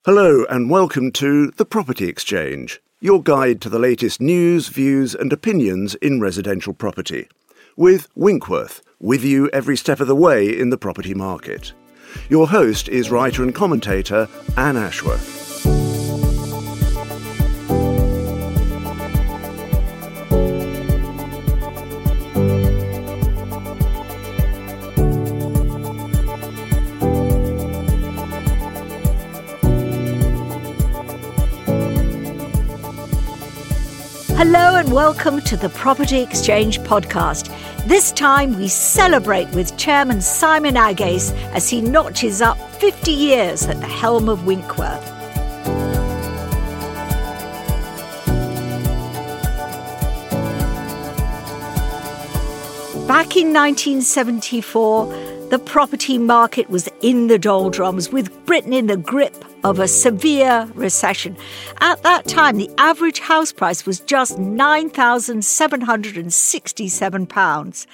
Hello and welcome to The Property Exchange, your guide to the latest news, views and opinions in residential property. With Winkworth, with you every step of the way in the property market. Your host is writer and commentator Anne Ashworth. Hello and welcome to the Property Exchange podcast. This time we celebrate with Chairman Simon Aggace as he notches up 50 years at the helm of Winkworth. Back in 1974, the property market was in the doldrums, with Britain in the grip of a severe recession. At that time, the average house price was just £9,767.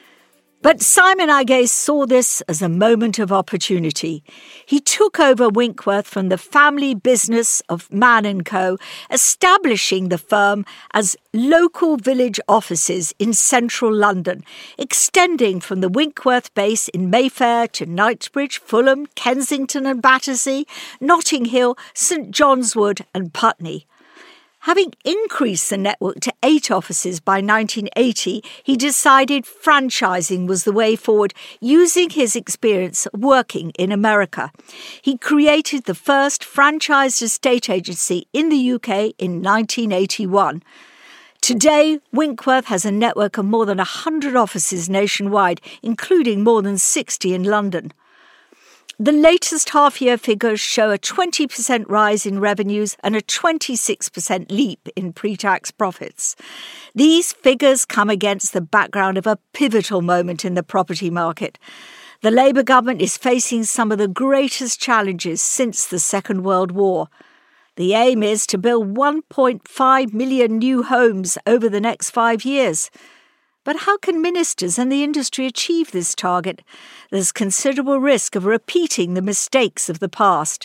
But Simon Aggace saw this as a moment of opportunity. He took over Winkworth from the family business of Mann & Co., establishing the firm as local village offices in central London, extending from the Winkworth base in Mayfair to Knightsbridge, Fulham, Kensington and Battersea, Notting Hill, St John's Wood and Putney. Having increased the network to 8 offices by 1980, he decided franchising was the way forward, using his experience working in America. He created the first franchised estate agency in the UK in 1981. Today, Winkworth has a network of more than 100 offices nationwide, including more than 60 in London. The latest half-year figures show a 20% rise in revenues and a 26% leap in pre-tax profits. These figures come against the background of a pivotal moment in the property market. The Labour government is facing some of the greatest challenges since the Second World War. The aim is to build 1.5 million new homes over the next 5 years. But how can ministers and the industry achieve this target? There's considerable risk of repeating the mistakes of the past.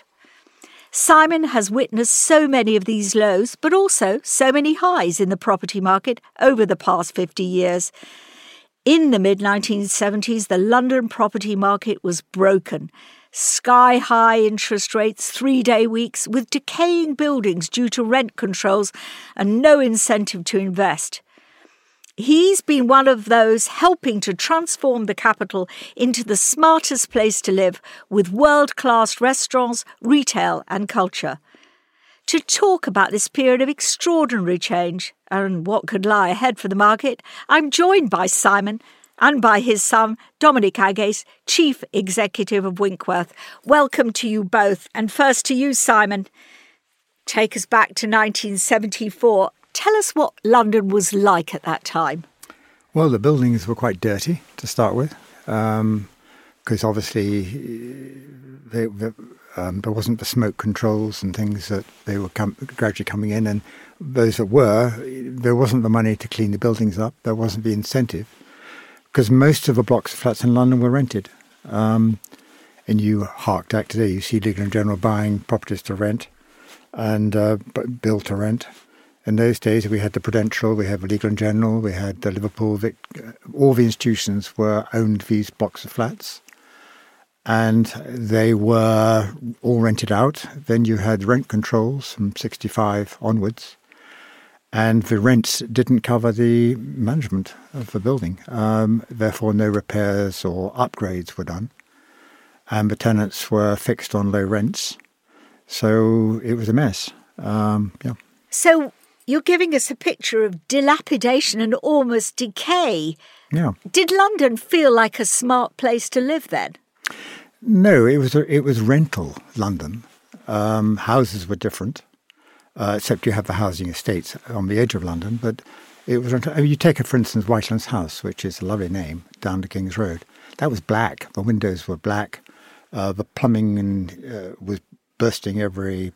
Simon has witnessed so many of these lows, but also so many highs in the property market over the past 50 years. In the mid-1970s, the London property market was broken. Sky-high interest rates, 3-day weeks, with decaying buildings due to rent controls and no incentive to invest. He's been one of those helping to transform the capital into the smartest place to live, with world-class restaurants, retail and culture. To talk about this period of extraordinary change and what could lie ahead for the market, I'm joined by Simon and by his son, Dominic Aggace, Chief Executive of Winkworth. Welcome to you both. And first to you, Simon. Take us back to 1974. Tell us what London was like at that time. Well, the buildings were quite dirty to start with, because obviously there wasn't the smoke controls and things that they were gradually coming in, and those that were, there wasn't the money to clean the buildings up, there wasn't the incentive, because most of the blocks of flats in London were rented. And you hark back today, you see Legal & General buying properties to rent and build to rent. In those days, we had the Prudential, we had the Legal & General, we had the Liverpool, all the institutions owned these blocks of flats, and they were all rented out. Then you had rent controls from 65 onwards, and the rents didn't cover the management of the building. Therefore, no repairs or upgrades were done, and the tenants were fixed on low rents. So it was a mess. So you're giving us a picture of dilapidation and almost decay. Yeah. Did London feel like a smart place to live then? No, it was rental London. Houses were different, except you have the housing estates on the edge of London. But it was rental. I mean, you take, for instance, Whitelands House, which is a lovely name, down to King's Road. That was black. The windows were black. The plumbing was bursting every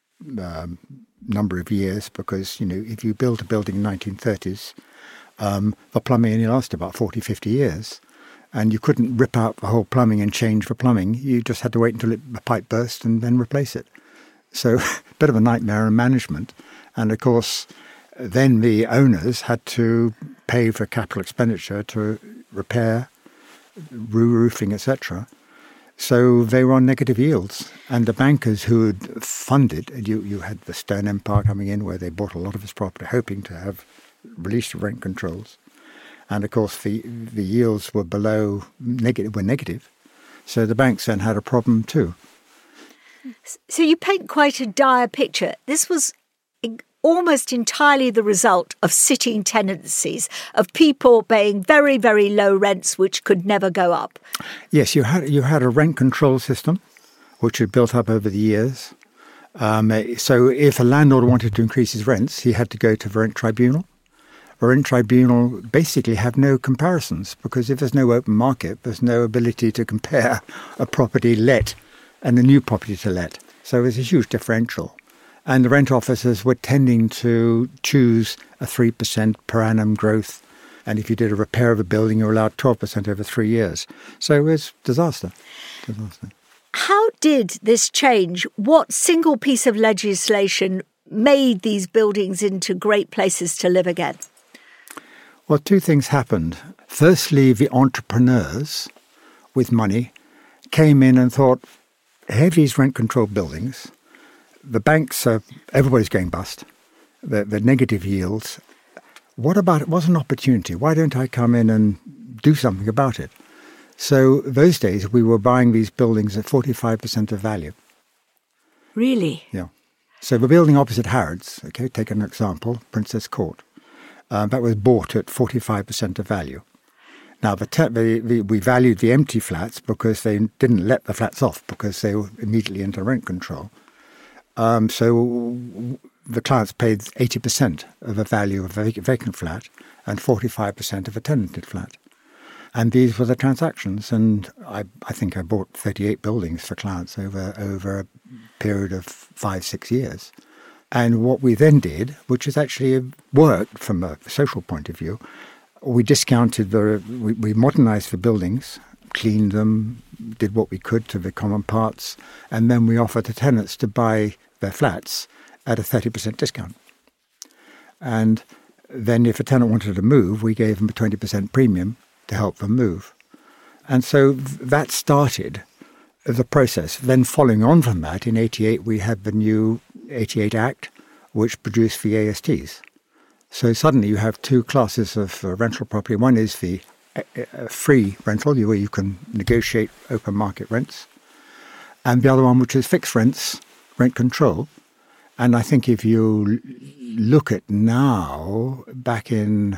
number of years, because, you know, if you built a building in the 1930s, the plumbing only lasted about 40, 50 years. And you couldn't rip out the whole plumbing and change the plumbing. You just had to wait until the pipe burst and then replace it. So a bit of a nightmare in management. And of course, then the owners had to pay for capital expenditure to repair, roofing, etc. So they were on negative yields. And the bankers who had funded, you had the Stern Empire coming in where they bought a lot of this property, hoping to have released rent controls. And of course, the yields were negative. So the banks then had a problem too. So you paint quite a dire picture. This was almost entirely the result of sitting tenancies, of people paying very, very low rents which could never go up. Yes, you had a rent control system which had built up over the years. So if a landlord wanted to increase his rents, he had to go to the rent tribunal. The rent tribunal basically have no comparisons because if there's no open market, there's no ability to compare a property let and a new property to let. So there's a huge differential. And the rent officers were tending to choose a 3% per annum growth. And if you did a repair of a building, you were allowed 12% over 3 years. So it was disaster. How did this change? What single piece of legislation made these buildings into great places to live again? Well, two things happened. Firstly, the entrepreneurs with money came in and thought, hey, these rent-controlled buildings, the banks everybody's going bust, the negative yields. What about it? What's an opportunity? Why don't I come in and do something about it? So those days we were buying these buildings at 45% of value. Really? Yeah. So the building opposite Harrods, okay, take an example, Princess Court, that was bought at 45% of value. Now, we valued the empty flats because they didn't let the flats off because they were immediately into rent control. So the clients paid 80% of the value of a vacant flat and 45% of a tenanted flat. And these were the transactions. And I think I bought 38 buildings for clients over a period of 5-6 years. And what we then did, which has actually worked from a social point of view, we discounted we modernized the buildings, cleaned them, did what we could to the common parts, and then we offered the tenants to buy their flats at a 30% discount. And then if a tenant wanted to move, we gave them a 20% premium to help them move. And so that started the process. Then following on from that, in 88, we had the new 88 Act, which produced the ASTs. So suddenly you have two classes of rental property. One is the free rental, where you can negotiate open market rents. And the other one, which is fixed rents, rent control. And I think if you look at now, back in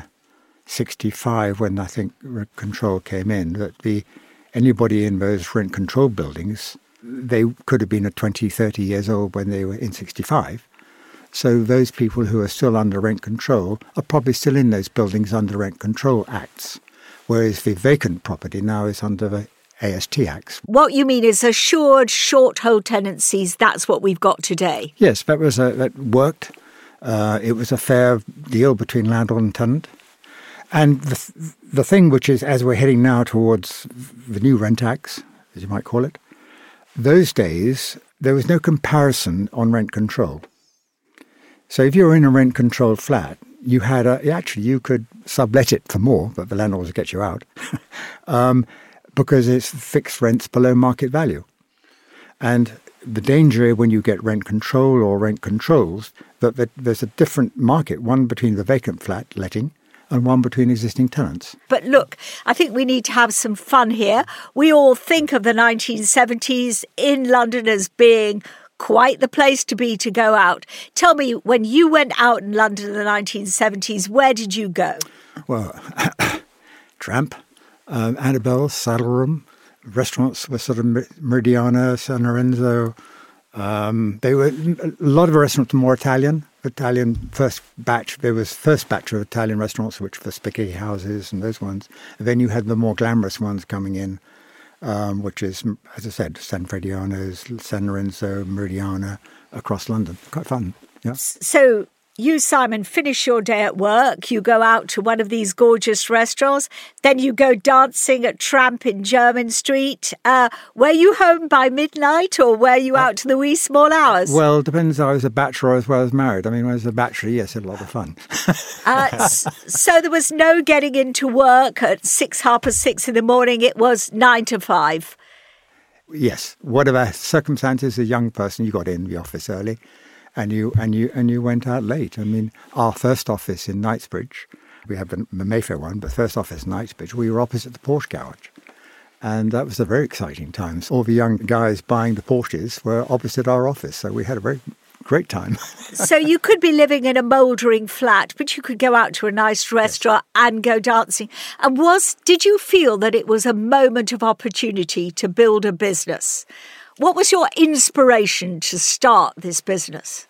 65, when I think rent control came in, that anybody in those rent control buildings, they could have been 20, 30 years old when they were in 65. So those people who are still under rent control are probably still in those buildings under rent control acts, whereas the vacant property now is under the AST Acts. What you mean is assured short-hold tenancies, that's what we've got today? Yes, that worked. It was a fair deal between landlord and tenant. And the thing which is, as we're heading now towards the new rent acts, as you might call it, those days there was no comparison on rent control. So if you were in a rent-controlled flat, you could sublet it for more, but the landlord would get you out, because it's fixed rents below market value. And the danger when you get rent control or rent controls, that there's a different market, one between the vacant flat letting and one between existing tenants. But look, I think we need to have some fun here. We all think of the 1970s in London as being quite the place to be to go out. Tell me, when you went out in London in the 1970s, where did you go? Well, Tramp, Annabelle's, Saddle Room, restaurants were sort of Meridiana, San Lorenzo. They were a lot of the restaurants were more Italian first batch. There was first batch of Italian restaurants, which were spaghetti houses and those ones. And then you had the more glamorous ones coming in, which is, as I said, San Frediano's, San Lorenzo, Meridiana, across London. Quite fun, yeah. So you, Simon, finish your day at work, you go out to one of these gorgeous restaurants, then you go dancing at Tramp in Jermyn Street. Were you home by midnight or were you out to the wee small hours? Well, it depends. I was a bachelor as well as married. I mean, when I was a bachelor, yes, I had a lot of fun. So there was no getting into work at 6:30 in the morning. It was 9 to 5. Yes. Whatever circumstances, a young person, you got in the office early. And you went out late. I mean, our first office in Knightsbridge, we have the Mayfair one, but first office in Knightsbridge, we were opposite the Porsche garage. And that was a very exciting time. All the young guys buying the Porsches were opposite our office. So we had a very great time. So you could be living in a mouldering flat, but you could go out to a nice restaurant and go dancing. And did you feel that it was a moment of opportunity to build a business? What was your inspiration to start this business?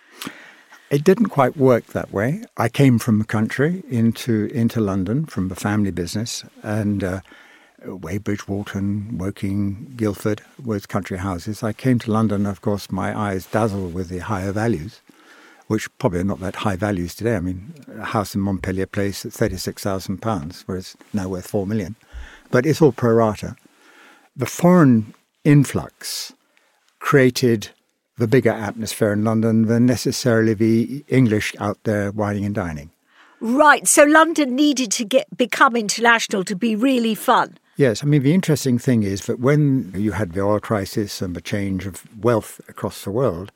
It didn't quite work that way. I came from the country into London from the family business, and Weybridge, Walton, Woking, Guildford was country houses. I came to London, of course, my eyes dazzled with the higher values, which probably are not that high values today. I mean, a house in Montpellier Place at £36,000, whereas now worth $4 million. But it's all pro rata. The foreign influx created the bigger atmosphere in London than necessarily the English out there whining and dining. Right, so London needed to become international to be really fun. Yes, I mean, the interesting thing is that when you had the oil crisis and the change of wealth across the world,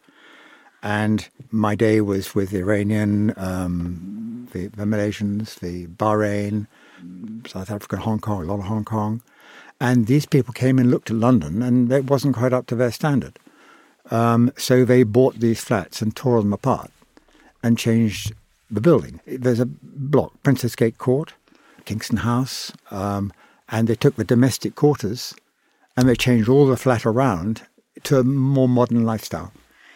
and my day was with the Iranian, the Malaysians, the Bahrain, South Africa, Hong Kong, a lot of Hong Kong, and these people came and looked at London and it wasn't quite up to their standard. So they bought these flats and tore them apart and changed the building. There's a block, Princess Gate Court, Kingston House, and they took the domestic quarters and they changed all the flat around to a more modern lifestyle.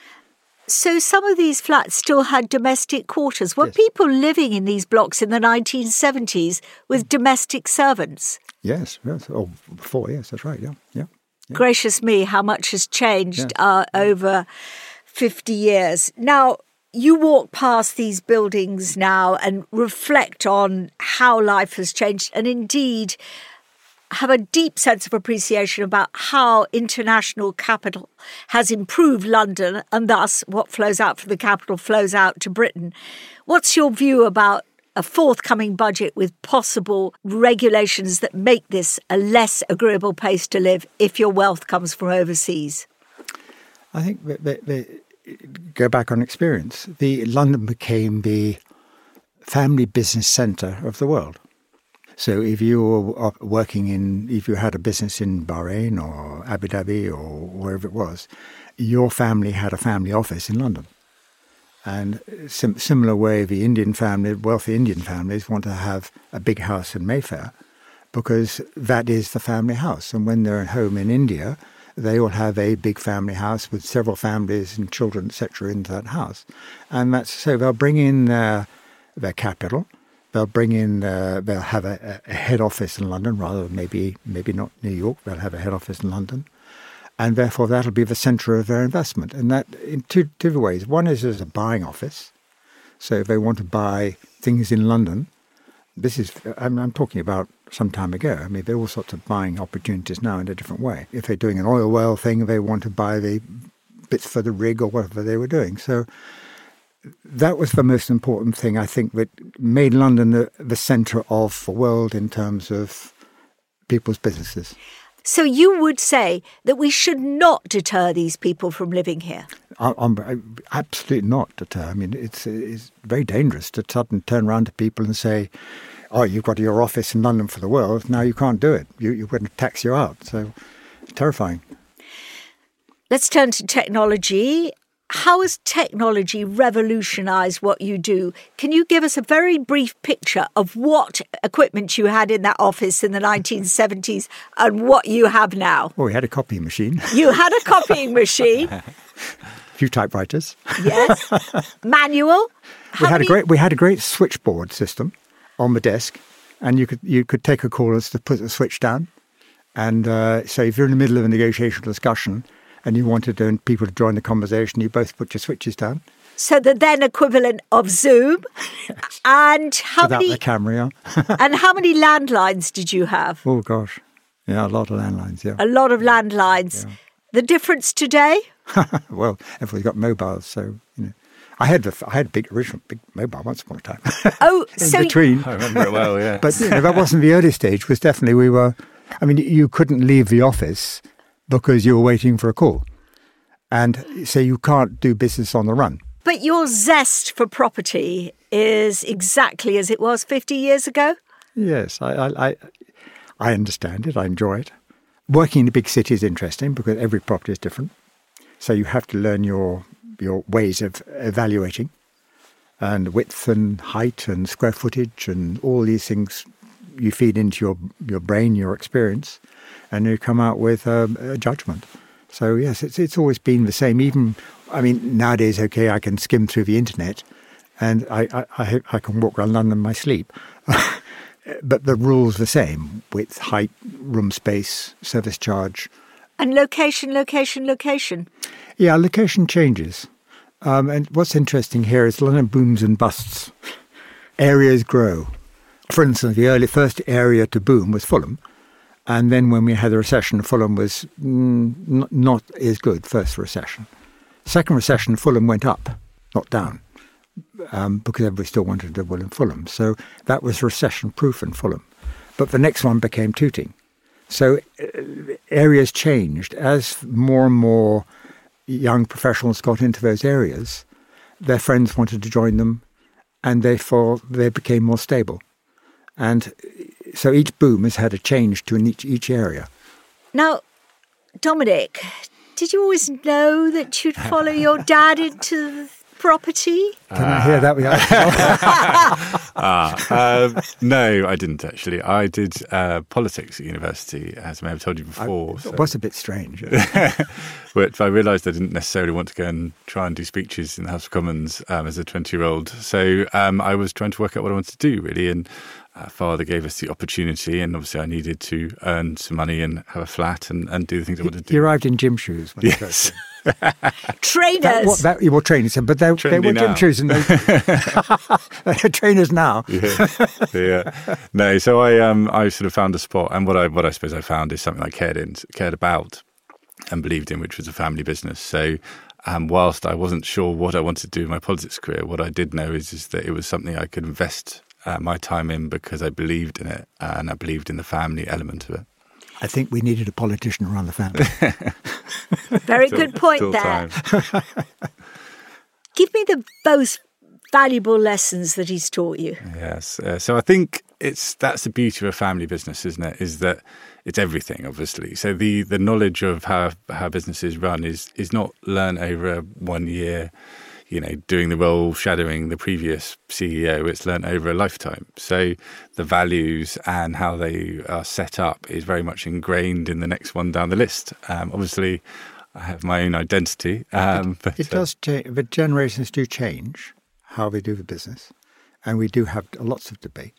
So some of these flats still had domestic quarters. Were people living in these blocks in the 1970s with domestic servants? Yes. Oh, before, yes, that's right, yeah. Gracious me, how much has changed over 50 years. Now, you walk past these buildings now and reflect on how life has changed and indeed have a deep sense of appreciation about how international capital has improved London and thus what flows out from the capital flows out to Britain. What's your view about a forthcoming budget with possible regulations that make this a less agreeable place to live if your wealth comes from overseas? I think they go back on experience. London became the family business centre of the world. So if you were if you had a business in Bahrain or Abu Dhabi or wherever it was, your family had a family office in London. And similar way, the wealthy Indian families want to have a big house in Mayfair because that is the family house. And when they're at home in India, they will have a big family house with several families and children, etc., into that house. And so they'll bring in their capital. They'll they'll have a head office in London rather than maybe not New York. They'll have a head office in London. And therefore, that'll be the centre of their investment. And that in two ways. One is as a buying office. So if they want to buy things in London, I'm talking about some time ago. I mean, there are all sorts of buying opportunities now in a different way. If they're doing an oil well thing, they want to buy the bits for the rig or whatever they were doing. So that was the most important thing, I think, that made London the centre of the world in terms of people's businesses. So you would say that we should not deter these people from living here? I'm absolutely not deter. I mean, it's very dangerous to turn around to people and say, oh, you've got your office in London for the world, now you can't do it. You're going to tax you out. So it's terrifying. Let's turn to technology. How has technology revolutionised what you do? Can you give us a very brief picture of what equipment you had in that office in the 1970s and what you have now? Well, we had a copying machine. You had a copying machine? A few typewriters. Yes. Manual? We had a great switchboard system on the desk, and you could take a call to put the switch down. And so if you're in the middle of a negotiation discussion, and you wanted people to join the conversation, you both put your switches down So the then equivalent of Zoom. Yes. And how Without many the camera on. and how many landlines did you have? Oh, gosh. Yeah, a lot of landlines, yeah. A lot of landlines. Yeah. The difference today? Well, everybody's got mobiles, so, I had a big mobile once upon a time. Oh, In so between. I remember it well, yeah. But that wasn't the early stage. Was definitely you couldn't leave the office because you were waiting for a call. And so you can't do business on the run. But your zest for property is exactly as it was 50 years ago? Yes, I understand it. I enjoy it. Working in a big city is interesting because every property is different. So you have to learn your ways of evaluating, and width and height and square footage and all these things you feed into your brain, your experience, and you come out with a judgment. So yes, it's always been the same. Even, nowadays, okay, I can skim through the internet and I can walk around London in my sleep. But the rule's the same: width, height, room space, service charge. And location. Yeah, location changes. And what's interesting here is London booms and busts. Areas grow. For instance, the first area to boom was Fulham. And then when we had the recession, Fulham was not as good, first recession. Second recession, Fulham went up, not down, because everybody still wanted to live in Fulham. So that was recession-proof in Fulham. But the next one became Tooting. So areas changed. As more and more young professionals got into those areas, their friends wanted to join them, and therefore they became more stable. And so each boom has had a change to each area. Now, Dominic, did you always know that you'd follow your dad into property? Can I hear that? No, I didn't actually. I did politics at university, as I may have told you before. It was a bit strange. But I realised I didn't necessarily want to go and try and do speeches in the House of Commons as a 20-year-old. So I was trying to work out what I wanted to do, really. And father gave us the opportunity, and obviously I needed to earn some money and have a flat and do the things I wanted to do. You arrived in gym shoes. When yes. Trainers. You were trainers, but they were gym shoes, and they're trainers now. Yeah. No, so I sort of found a spot, and what I suppose I found is something I cared about and believed in, which was a family business. So whilst I wasn't sure what I wanted to do in my politics career, what I did know is that it was something I could invest my time in because I believed in it, and I believed in the family element of it. I think we needed a politician around the family. Very good point there. Give me the most valuable lessons that he's taught you. Yes. So I think that's the beauty of a family business, isn't it? Is that it's everything, obviously. So the knowledge of how businesses run is not learned over 1 year, doing the role, shadowing the previous CEO. It's learned over a lifetime. So the values and how they are set up is very much ingrained in the next one down the list. Obviously, I have my own identity. But it does change. The generations do change how they do the business. And we do have lots of debate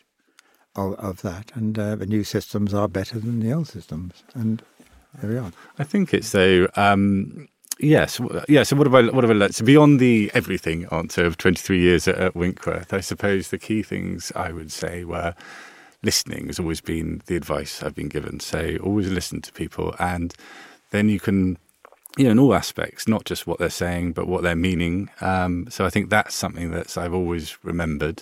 of that. And the new systems are better than the old systems. And there we are. I think it's though... Yes. Yeah. So what have I learned? So beyond the everything answer of 23 years at Winkworth, I suppose the key things I would say were listening has always been the advice I've been given. So always listen to people, and then you can, in all aspects, not just what they're saying, but what they're meaning. So I think that's something that I've always remembered.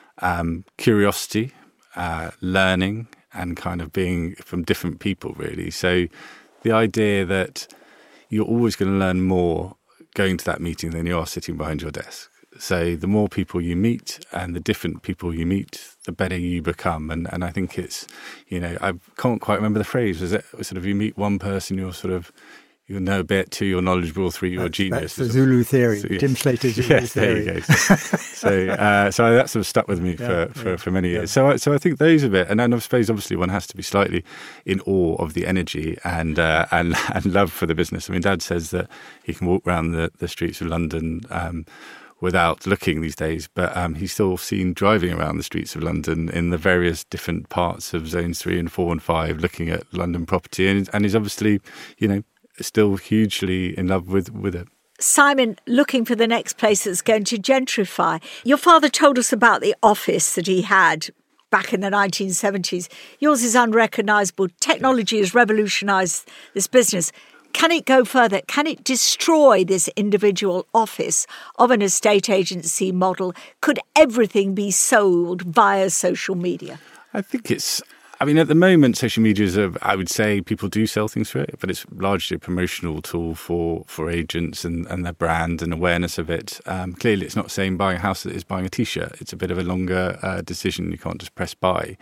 Curiosity, learning, and kind of being from different people, really. So the idea that you're always going to learn more going to that meeting than you are sitting behind your desk. So the more people you meet and the different people you meet, the better you become. And I think it's, I can't quite remember the phrase. Was it sort of you meet one person, you'll know a bit, two, you're knowledgeable, three, you're a genius. That's the Zulu theory, So, Tim Slater's Zulu theory. There you go. So that sort of stuck with me for many years. So I think those are it. And then I suppose obviously one has to be slightly in awe of the energy and love for the business. I mean, Dad says that he can walk around the streets of London without looking these days, but he's still seen driving around the streets of London in the various different parts of zones 3 and 4 and 5, looking at London property, and he's obviously, still hugely in love with it. Simon looking for the next place that's going to gentrify. Your father told us about the office that he had back in the 1970s. Yours is unrecognisable. Technology has revolutionised this business. Can it go further? Can it destroy this individual office of an estate agency model? Could everything be sold via social media? I think at the moment, social media is I would say people do sell things through it, but it's largely a promotional tool for agents and their brand and awareness of it. Clearly, it's not the same buying a house that is buying a T-shirt. It's a bit of a longer decision. You can't just press buy.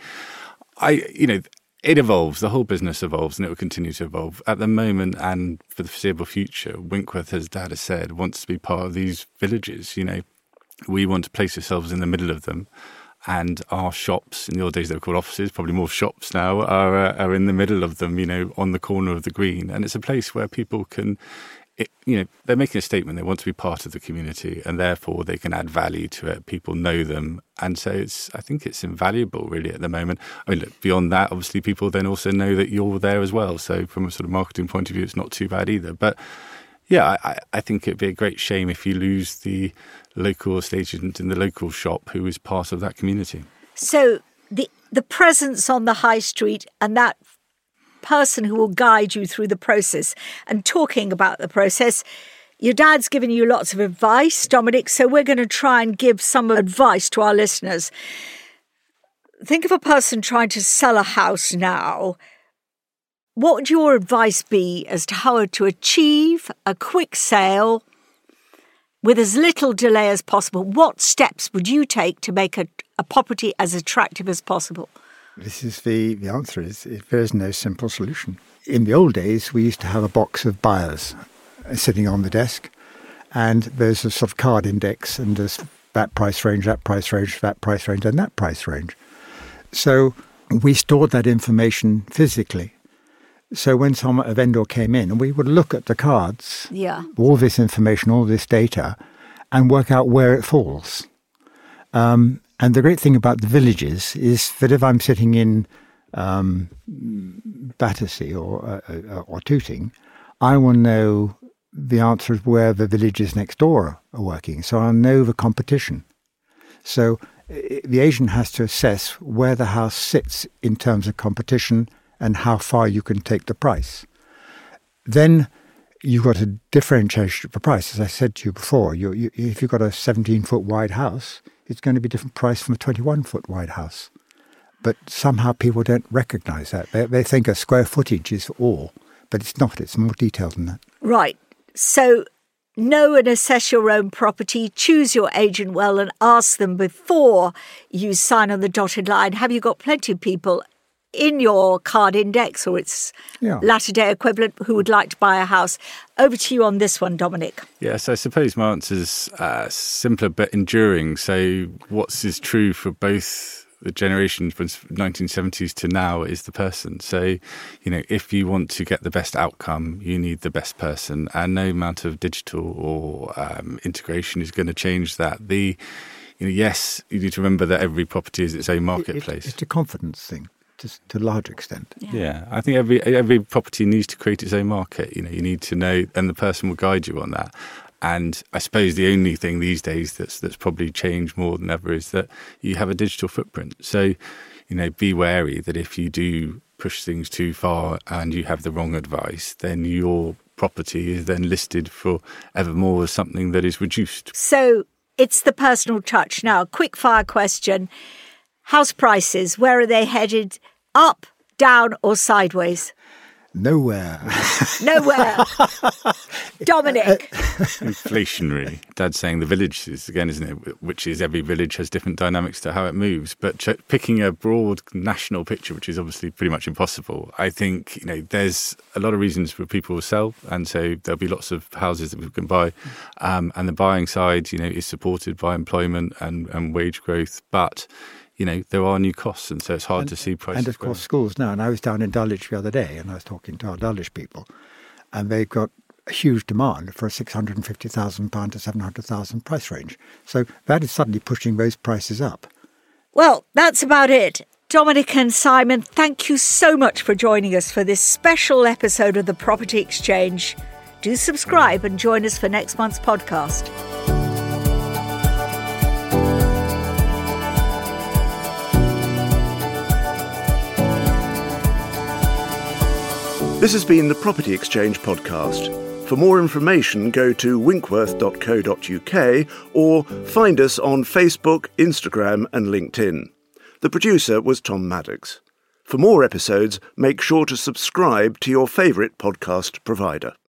It evolves. The whole business evolves, and it will continue to evolve. At the moment, and for the foreseeable future, Winkworth, as Dad has said, wants to be part of these villages. We want to place ourselves in the middle of them. And our shops, in the old days they were called offices, probably more shops now, are in the middle of them, on the corner of the green. And it's a place where people can, they're making a statement. They want to be part of the community, and therefore they can add value to it. People know them. And so I think it's invaluable, really, at the moment. Look, beyond that, obviously, people then also know that you're there as well. So from a sort of marketing point of view, it's not too bad either. But yeah, I think it'd be a great shame if you lose the local estate agent in the local shop who is part of that community. So the presence on the high street and that person who will guide you through the process. And talking about the process, your dad's given you lots of advice, Dominic, so we're going to try and give some advice to our listeners. Think of a person trying to sell a house now. What would your advice be as to how to achieve a quick sale with as little delay as possible? What steps would you take to make a property as attractive as possible? This is the answer is there is no simple solution. In the old days, we used to have a box of buyers sitting on the desk, and there's a sort of card index, and there's that price range, that price range, that price range, and that price range. So we stored that information physically. So when a vendor came in, we would look at the cards, all this information, all this data, and work out where it falls. And the great thing about the villages is that if I'm sitting in Battersea or Tooting, I will know the answer of where the villages next door are working. So I'll know the competition. So the agent has to assess where the house sits in terms of competition and how far you can take the price. Then you've got a differentiation of the price. As I said to you before, if you've got a 17-foot wide house, it's going to be a different price from a 21-foot wide house. But somehow people don't recognise that. They think a square footage is all, but it's not. It's more detailed than that. Right. So know and assess your own property, choose your agent well, and ask them before you sign on the dotted line. Have you got plenty of people in your card index or its latter-day equivalent who would like to buy a house? Over to you on this one, Dominic. Yes, I suppose my answer's simpler but enduring. So what is true for both the generation from 1970s to now is the person. So, if you want to get the best outcome, you need the best person, and no amount of digital or integration is going to change that. Yes, you need to remember that every property is its own marketplace. It's a confidence thing. To a large extent. Yeah, I think every property needs to create its own market. You need to know, and the person will guide you on that. And I suppose the only thing these days that's probably changed more than ever is that you have a digital footprint. So, be wary that if you do push things too far and you have the wrong advice, then your property is then listed for evermore as something that is reduced. So it's the personal touch. Now, quick fire question. House prices, where are they headed? Up, down or sideways? Nowhere. Nowhere. Dominic. Inflationary. Dad's saying the village is, again, isn't it? Which is every village has different dynamics to how it moves. But picking a broad national picture, which is obviously pretty much impossible, I think, there's a lot of reasons for people to sell. And so there'll be lots of houses that people can buy. And the buying side, is supported by employment and wage growth. But there are new costs, and so it's hard to see prices. And of course, schools now. And I was down in Dulwich the other day, and I was talking to our Dulwich people, and they've got a huge demand for a £650,000 to £700,000 price range. So that is suddenly pushing those prices up. Well, that's about it. Dominic and Simon, thank you so much for joining us for this special episode of The Property Exchange. Do subscribe and join us for next month's podcast. This has been the Property Exchange podcast. For more information, go to winkworth.co.uk or find us on Facebook, Instagram and LinkedIn. The producer was Tom Maddox. For more episodes, make sure to subscribe to your favourite podcast provider.